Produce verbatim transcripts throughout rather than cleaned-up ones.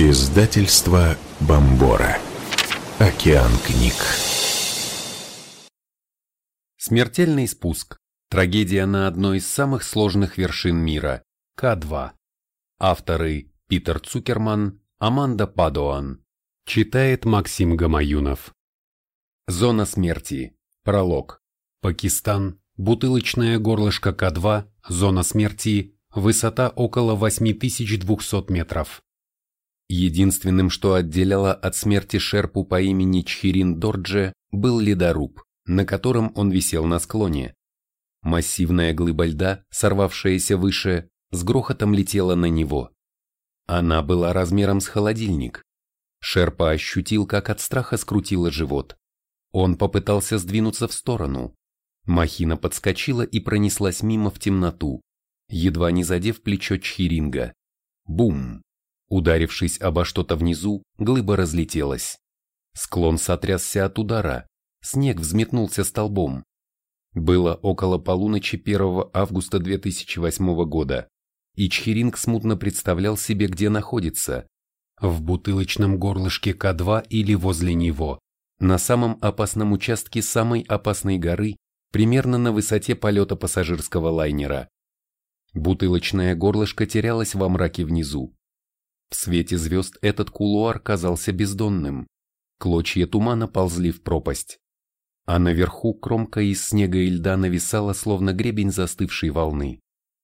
Издательство Бомбора. Океан книг. Смертельный спуск. Трагедия на одной из самых сложных вершин мира. Ка два. Авторы Питер Цукерман, Аманда Падуан. Читает Максим Гамаюнов. Зона смерти. Пролог. Пакистан. Бутылочное горлышко Ка два. Зона смерти. Высота около восемь тысяч двухсот метров. Единственным, что отделяло от смерти шерпу по имени Чхирин Дордже, был ледоруб, на котором он висел на склоне. Массивная глыба льда, сорвавшаяся выше, с грохотом летела на него. Она была размером с холодильник. Шерпа ощутил, как от страха скрутило живот. Он попытался сдвинуться в сторону. Махина подскочила и пронеслась мимо в темноту, едва не задев плечо Чхиринга. Бум! Ударившись обо что-то внизу, глыба разлетелась. Склон сотрясся от удара, снег взметнулся столбом. Было около полуночи первого августа две тысячи восьмого года, и Чхиринг смутно представлял себе, где находится. В бутылочном горлышке Ка два или возле него, на самом опасном участке самой опасной горы, примерно на высоте полета пассажирского лайнера. Бутылочное горлышко терялось во мраке внизу. В свете звезд этот кулуар казался бездонным. Клочья тумана ползли в пропасть. А наверху кромка из снега и льда нависала, словно гребень застывшей волны.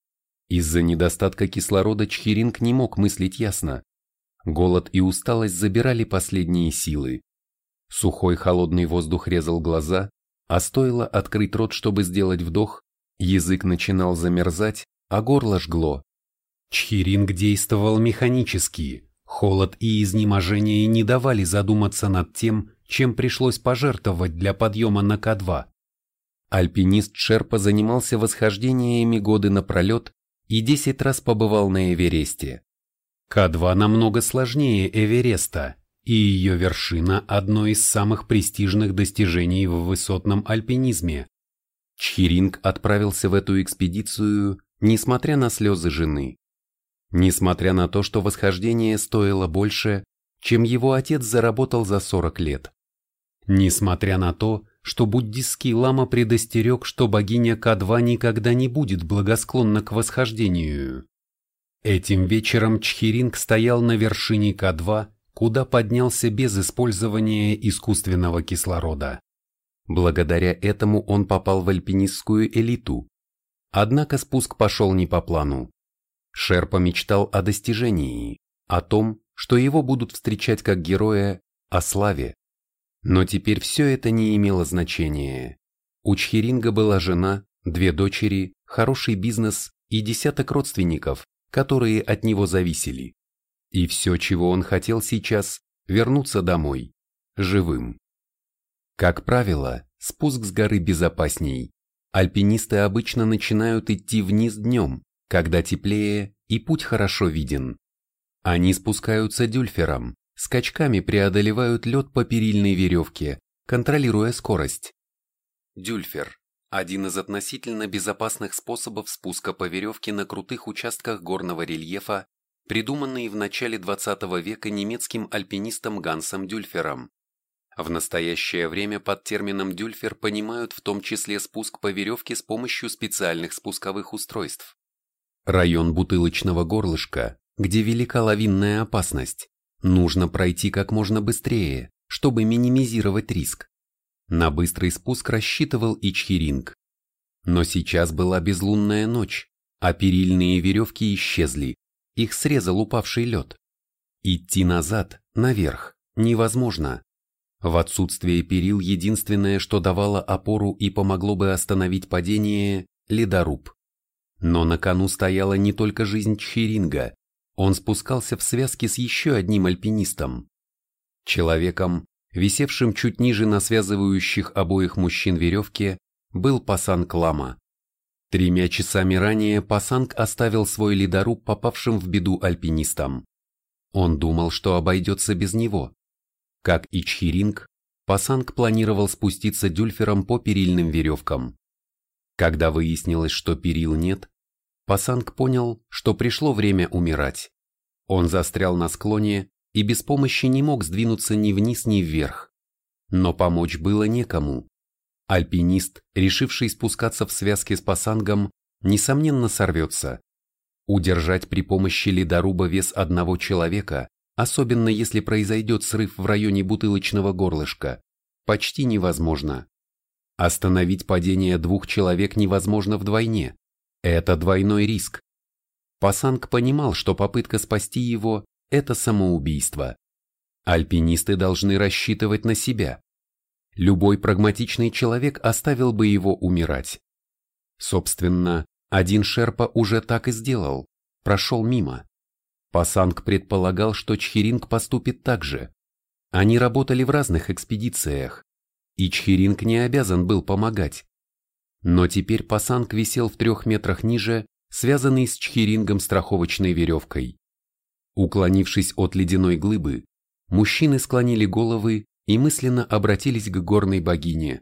Из-за недостатка кислорода Чхиринг не мог мыслить ясно. Голод и усталость забирали последние силы. Сухой холодный воздух резал глаза, а стоило открыть рот, чтобы сделать вдох, язык начинал замерзать, а горло жгло. Чхиринг действовал механически, холод и изнеможение не давали задуматься над тем, чем пришлось пожертвовать для подъема на Ка два. Альпинист Шерпа занимался восхождениями годы напролет и десять раз побывал на Эвересте. Ка два намного сложнее Эвереста, и ее вершина – одно из самых престижных достижений в высотном альпинизме. Чхиринг отправился в эту экспедицию, несмотря на слезы жены. Несмотря на то, что восхождение стоило больше, чем его отец заработал за сорок лет. Несмотря на то, что буддистский лама предостерег, что богиня Ка два никогда не будет благосклонна к восхождению. Этим вечером Чхиринг стоял на вершине Ка два, куда поднялся без использования искусственного кислорода. Благодаря этому он попал в альпинистскую элиту. Однако спуск пошел не по плану. Шерпа мечтал о достижении, о том, что его будут встречать как героя, о славе. Но теперь все это не имело значения. У Чхиринга была жена, две дочери, хороший бизнес и десяток родственников, которые от него зависели. И все, чего он хотел сейчас, вернуться домой, живым. Как правило, спуск с горы безопасней. Альпинисты обычно начинают идти вниз днем, когда теплее и путь хорошо виден. Они спускаются дюльфером, скачками преодолевают лед по перильной веревке, контролируя скорость. Дюльфер – один из относительно безопасных способов спуска по веревке на крутых участках горного рельефа, придуманный в начале двадцатого века немецким альпинистом Гансом Дюльфером. В настоящее время под термином дюльфер понимают в том числе спуск по веревке с помощью специальных спусковых устройств. Район бутылочного горлышка, где велика лавинная опасность, нужно пройти как можно быстрее, чтобы минимизировать риск. На быстрый спуск рассчитывал и Чхиринг. Но сейчас была безлунная ночь, а перильные веревки исчезли, их срезал упавший лед. Идти назад, наверх, невозможно. В отсутствие перил единственное, что давало опору и помогло бы остановить падение – ледоруб. Но на кону стояла не только жизнь Чхиринга, он спускался в связке с еще одним альпинистом. Человеком, висевшим чуть ниже на связывающих обоих мужчин веревке, был Пасанг Лама. Тремя часами ранее Пасанг оставил свой ледоруб попавшим в беду альпинистам. Он думал, что обойдется без него. Как и Чхиринг, Пасанг планировал спуститься дюльфером по перильным веревкам. Когда выяснилось, что перил нет, Пасанг понял, что пришло время умирать. Он застрял на склоне и без помощи не мог сдвинуться ни вниз, ни вверх. Но помочь было некому. Альпинист, решивший спускаться в связке с пасангом, несомненно сорвется. Удержать при помощи ледоруба вес одного человека, особенно если произойдет срыв в районе бутылочного горлышка, почти невозможно. Остановить падение двух человек невозможно вдвойне. Это двойной риск. Пасанг понимал, что попытка спасти его – это самоубийство. Альпинисты должны рассчитывать на себя. Любой прагматичный человек оставил бы его умирать. Собственно, один шерпа уже так и сделал, прошел мимо. Пасанг предполагал, что Чхиринг поступит так же. Они работали в разных экспедициях, и Чхиринг не обязан был помогать. Но теперь Пасанг висел в трех метрах ниже, связанный с Чхирингом страховочной веревкой. Уклонившись от ледяной глыбы, мужчины склонили головы и мысленно обратились к горной богине.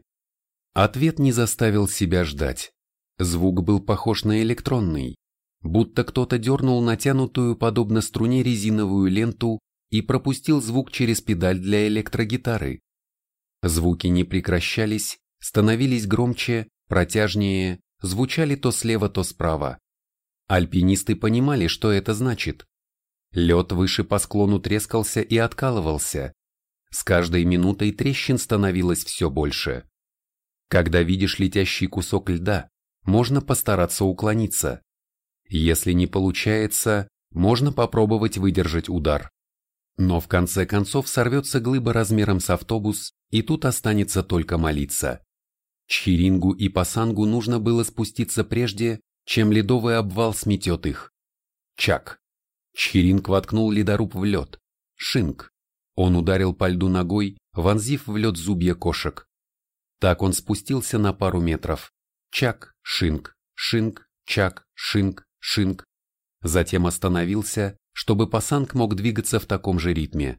Ответ не заставил себя ждать. Звук был похож на электронный, будто кто-то дернул натянутую подобно струне резиновую ленту и пропустил звук через педаль для электрогитары. Звуки не прекращались, становились громче, протяжнее, звучали то слева, то справа. Альпинисты понимали, что это значит. Лед выше по склону трескался и откалывался. С каждой минутой трещин становилось все больше. Когда видишь летящий кусок льда, можно постараться уклониться. Если не получается, можно попробовать выдержать удар. Но в конце концов сорвется глыба размером с автобус, и тут останется только молиться. Чхирингу и Пасангу нужно было спуститься прежде, чем ледовый обвал сметет их. Чак. Чхиринг воткнул ледоруб в лед. Шинк. Он ударил по льду ногой, вонзив в лед зубья кошек. Так он спустился на пару метров. Чак, шинк, шинк, чак, шинк, шинк. Затем остановился, чтобы Пасанг мог двигаться в таком же ритме.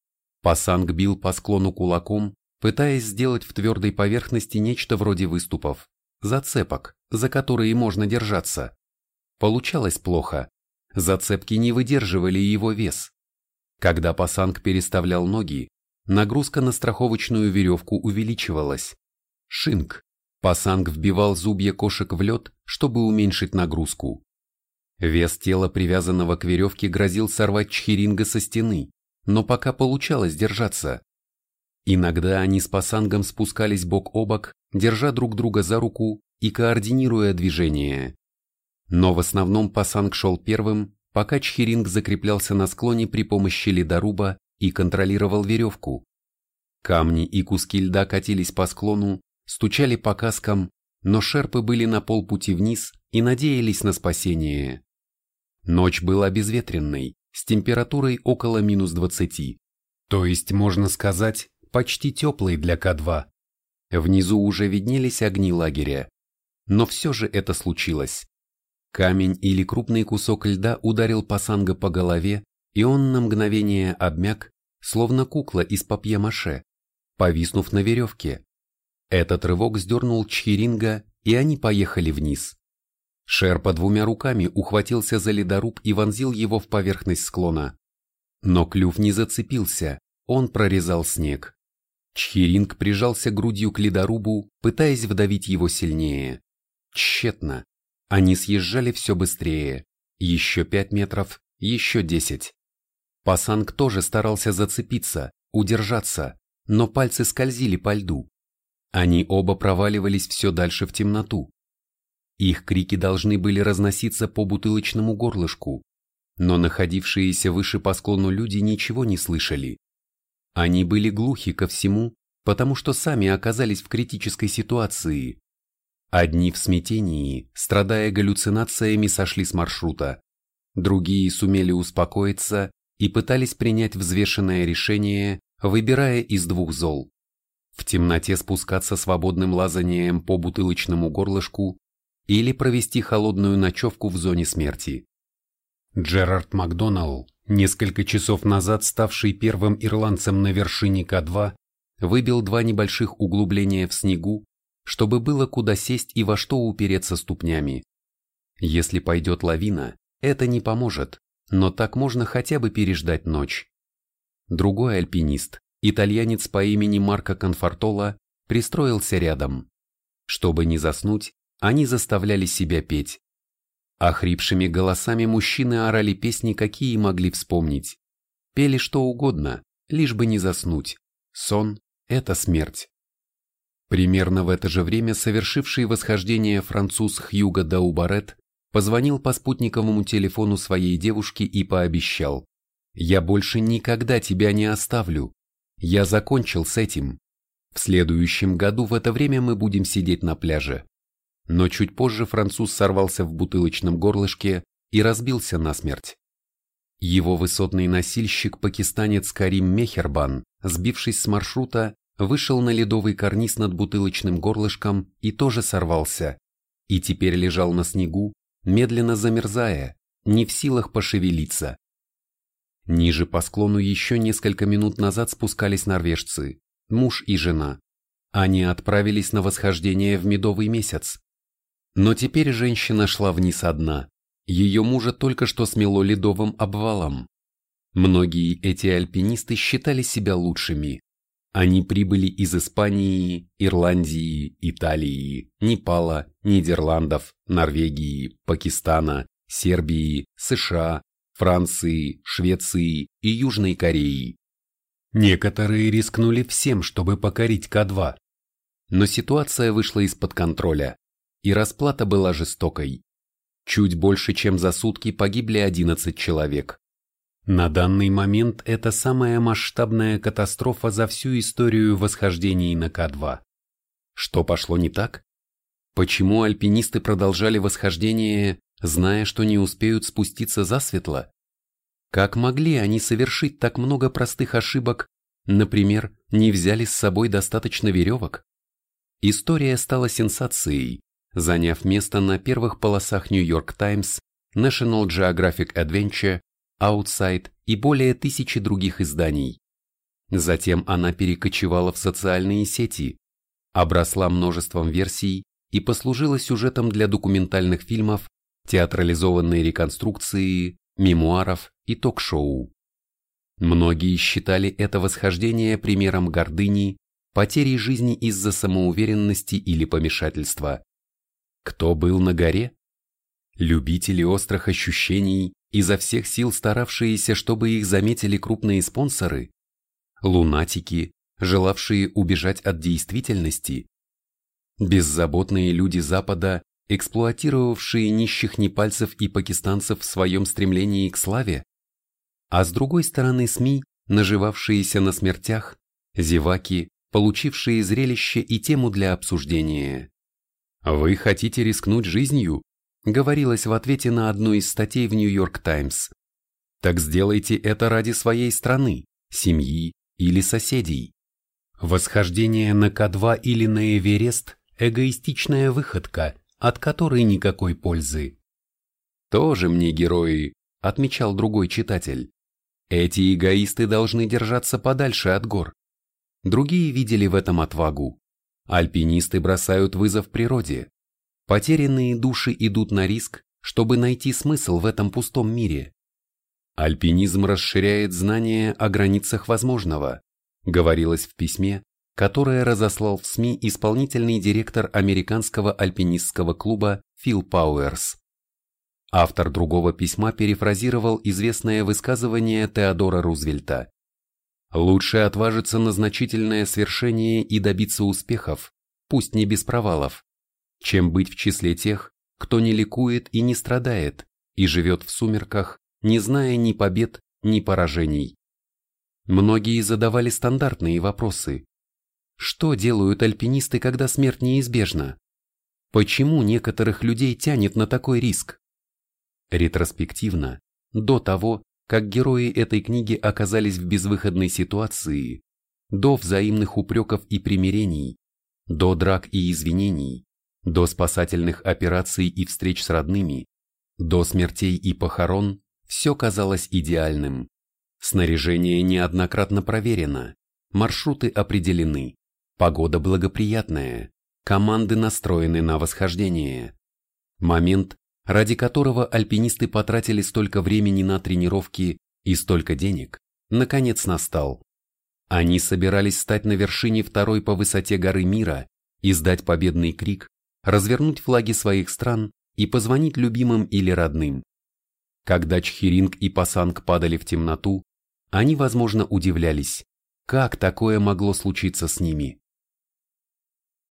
Пасанг бил по склону кулаком, пытаясь сделать в твердой поверхности нечто вроде выступов, зацепок, за которые можно держаться. Получалось плохо. Зацепки не выдерживали его вес. Когда Пасанг переставлял ноги, нагрузка на страховочную веревку увеличивалась. Шинк. Пасанг вбивал зубья кошек в лед, чтобы уменьшить нагрузку. Вес тела, привязанного к веревке, грозил сорвать Чхиринга со стены, но пока получалось держаться. Иногда они с Пасангом спускались бок о бок, держа друг друга за руку и координируя движение. Но в основном Пасанг шел первым, пока Чхиринг закреплялся на склоне при помощи ледоруба и контролировал веревку. Камни и куски льда катились по склону, стучали по каскам, но шерпы были на полпути вниз и надеялись на спасение. Ночь была безветренной, с температурой около минус двадцати, то есть, можно сказать, почти теплой для Ка два. Внизу уже виднелись огни лагеря. Но все же это случилось. Камень или крупный кусок льда ударил Пасанга по голове, и он на мгновение обмяк, словно кукла из папье-маше, повиснув на веревке. Этот рывок сдернул Чхиринга, и они поехали вниз. Шерпа двумя руками ухватился за ледоруб и вонзил его в поверхность склона. Но клюв не зацепился, он прорезал снег. Чхиринг прижался грудью к ледорубу, пытаясь вдавить его сильнее. Тщетно. Они съезжали все быстрее. Еще пять метров, еще десять. Пасанг тоже старался зацепиться, удержаться, но пальцы скользили по льду. Они оба проваливались все дальше в темноту. Их крики должны были разноситься по бутылочному горлышку, но находившиеся выше по склону люди ничего не слышали. Они были глухи ко всему, потому что сами оказались в критической ситуации. Одни в смятении, страдая галлюцинациями, сошли с маршрута. Другие сумели успокоиться и пытались принять взвешенное решение, выбирая из двух зол. В темноте спускаться свободным лазанием по бутылочному горлышку или провести холодную ночевку в зоне смерти. Джерард Макдоналл, несколько часов назад ставший первым ирландцем на вершине Ка два, выбил два небольших углубления в снегу, чтобы было куда сесть и во что упереться ступнями. Если пойдет лавина, это не поможет, но так можно хотя бы переждать ночь. Другой альпинист, итальянец по имени Марко Конфортола, пристроился рядом. Чтобы не заснуть, они заставляли себя петь. Охрипшими голосами мужчины орали песни, какие могли вспомнить. Пели что угодно, лишь бы не заснуть. Сон – это смерть. Примерно в это же время совершивший восхождение француз Хьюго Даубарет позвонил по спутниковому телефону своей девушке и пообещал: «Я больше никогда тебя не оставлю. Я закончил с этим. В следующем году в это время мы будем сидеть на пляже». Но чуть позже француз сорвался в бутылочном горлышке и разбился насмерть. Его высотный носильщик-пакистанец Карим Мехербан, сбившись с маршрута, вышел на ледовый карниз над бутылочным горлышком и тоже сорвался, и теперь лежал на снегу, медленно замерзая, не в силах пошевелиться. Ниже по склону еще несколько минут назад спускались норвежцы, муж и жена. Они отправились на восхождение в медовый месяц. Но теперь женщина шла вниз одна, ее мужа только что смело ледовым обвалом. Многие эти альпинисты считали себя лучшими. Они прибыли из Испании, Ирландии, Италии, Непала, Нидерландов, Норвегии, Пакистана, Сербии, США, Франции, Швеции и Южной Кореи. Некоторые рискнули всем, чтобы покорить Ка два. Но ситуация вышла из-под контроля, и расплата была жестокой. Чуть больше, чем за сутки погибли одиннадцать человек. На данный момент это самая масштабная катастрофа за всю историю восхождений на Ка два. Что пошло не так? Почему альпинисты продолжали восхождение, зная, что не успеют спуститься засветло? Как могли они совершить так много простых ошибок, например, не взяли с собой достаточно веревок? История стала сенсацией, заняв место на первых полосах New York Times, National Geographic Adventure, Outside и более тысячи других изданий. Затем она перекочевала в социальные сети, обросла множеством версий и послужила сюжетом для документальных фильмов, театрализованной реконструкции, мемуаров и ток-шоу. Многие считали это восхождение примером гордыни, потери жизни из-за самоуверенности или помешательства. Кто был на горе? Любители острых ощущений, изо всех сил старавшиеся, чтобы их заметили крупные спонсоры? Лунатики, желавшие убежать от действительности? Беззаботные люди Запада, эксплуатировавшие нищих непальцев и пакистанцев в своем стремлении к славе? А с другой стороны СМИ, наживавшиеся на смертях, зеваки, получившие зрелище и тему для обсуждения. «Вы хотите рискнуть жизнью?» говорилось в ответе на одну из статей в New York Times. Так сделайте это ради своей страны, семьи или соседей. Восхождение на Ка два или на Эверест – эгоистичная выходка, от которой никакой пользы. «Тоже мне герои», – отмечал другой читатель. «Эти эгоисты должны держаться подальше от гор». Другие видели в этом отвагу. Альпинисты бросают вызов природе. Потерянные души идут на риск, чтобы найти смысл в этом пустом мире. Альпинизм расширяет знания о границах возможного, говорилось в письме, которое разослал в СМИ исполнительный директор американского альпинистского клуба Фил Пауэрс. Автор другого письма перефразировал известное высказывание Теодора Рузвельта: «Лучше отважиться на значительное свершение и добиться успехов, пусть не без провалов, чем быть в числе тех, кто не ликует и не страдает, и живет в сумерках, не зная ни побед, ни поражений». Многие задавали стандартные вопросы. Что делают альпинисты, когда смерть неизбежна? Почему некоторых людей тянет на такой риск? Ретроспективно, до того, как герои этой книги оказались в безвыходной ситуации, до взаимных упреков и примирений, до драк и извинений, до спасательных операций и встреч с родными, до смертей и похорон, все казалось идеальным. Снаряжение неоднократно проверено, маршруты определены, погода благоприятная, команды настроены на восхождение. Момент, ради которого альпинисты потратили столько времени на тренировки и столько денег, наконец настал. Они собирались стать на вершине второй по высоте горы мира, издать победный крик, развернуть флаги своих стран и позвонить любимым или родным. Когда Чхиринг и Пасанг падали в темноту, они, возможно, удивлялись, как такое могло случиться с ними.